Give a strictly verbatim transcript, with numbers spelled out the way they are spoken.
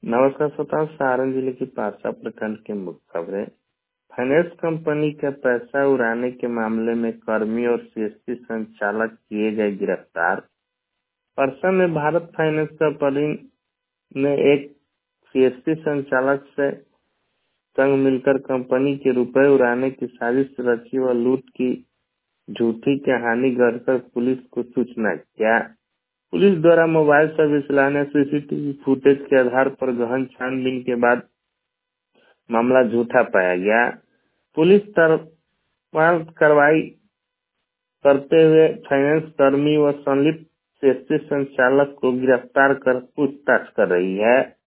नमस्कार श्रोताओं, सारण जिले की पारसा प्रखंड के मुख्य खबरें। फाइनेंस कंपनी का पैसा उड़ाने के मामले में कर्मी और सीएसपी संचालक किए गए गिरफ्तार। परसा में भारत फाइनेंस कंपनी ने एक सीएसपी संचालक से संग मिलकर कंपनी के रुपए उड़ाने की साजिश रची व लूट की झूठी कहानी गढ़कर पुलिस को सूचना किया। पुलिस द्वारा मोबाइल सर्विस लाने सीसीटीवी फुटेज के आधार पर गहन छानबीन के बाद मामला झूठा पाया गया। पुलिस तत्काल कार्रवाई करते हुए फाइनेंस कर्मी व संलिप्त सीएसपी संचालक को गिरफ्तार कर पूछताछ कर रही है।